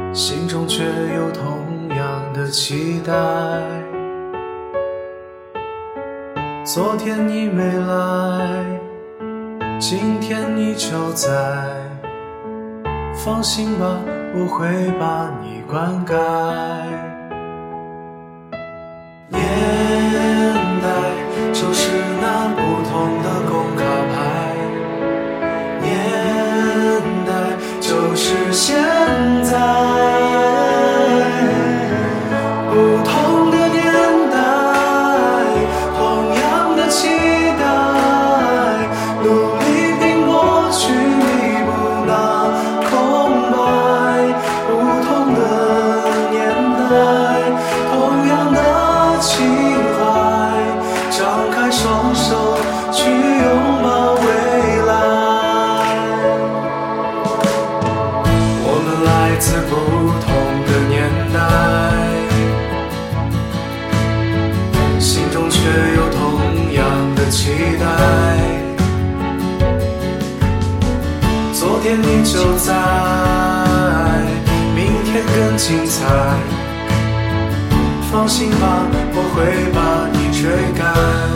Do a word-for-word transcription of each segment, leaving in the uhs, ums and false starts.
心中却有同样的期待。昨天你没来，今天你就在，放心吧，我会把你灌溉。年代就是那不同的工卡牌，年代就是现在，不同的年代，同样的期待，努力拼过去弥补那空白。不同的年代，同样的情怀，张开双手去拥抱未来。我们来自不同的年代，心中却有同样的期待。昨天你就在，明天更精彩，放心吧，我会把你追赶。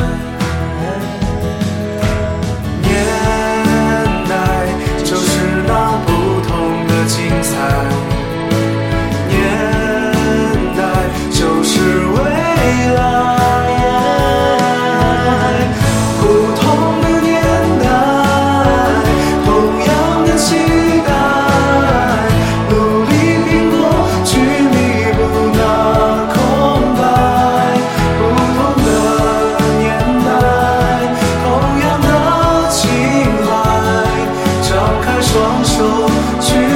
年代就是那不同的精彩，年代就是未来。不同的年代，同样的期待，努力拼过去弥补那空白。不同的年代，同样的情怀，张开双手去